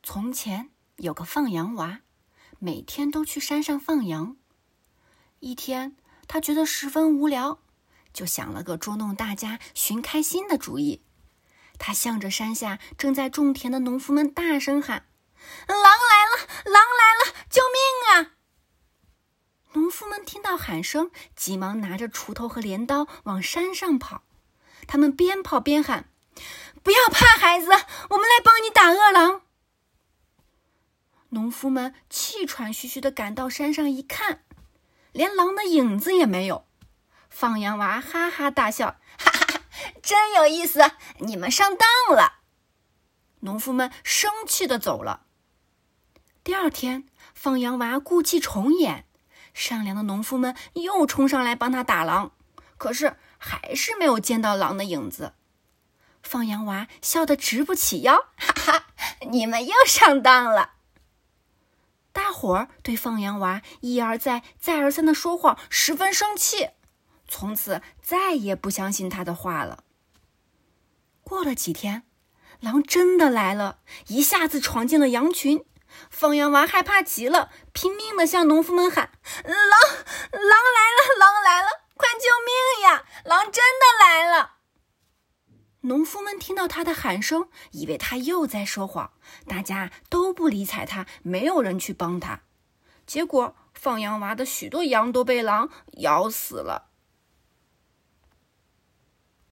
从前有个放羊娃，每天都去山上放羊。一天，他觉得十分无聊，就想了个捉弄大家寻开心的主意。他向着山下正在种田的农夫们大声喊：“狼来了！狼来了！救命啊！”农夫们听到喊声，急忙拿着锄头和镰刀往山上跑。他们边跑边喊：“不要怕，孩子，我们来帮你打饿狼。”农夫们气喘吁吁地赶到山上一看，连狼的影子也没有。放羊娃哈哈大笑：“哈哈，真有意思，你们上当了。”农夫们生气地走了。第二天，放羊娃故伎重演，善良的农夫们又冲上来帮他打狼，可是还是没有见到狼的影子。放羊娃笑得直不起腰：“哈哈，你们又上当了。”大伙儿对放羊娃一而再再而三的说谎十分生气，从此再也不相信他的话了。过了几天，狼真的来了，一下子闯进了羊群。放羊娃害怕极了，拼命地向农夫们喊：“狼来了！狼来了！快救命呀！狼真的来了！”农夫们听到他的喊声，以为他又在说谎，大家都不理睬他，没有人去帮他。结果放羊娃的许多羊都被狼咬死了。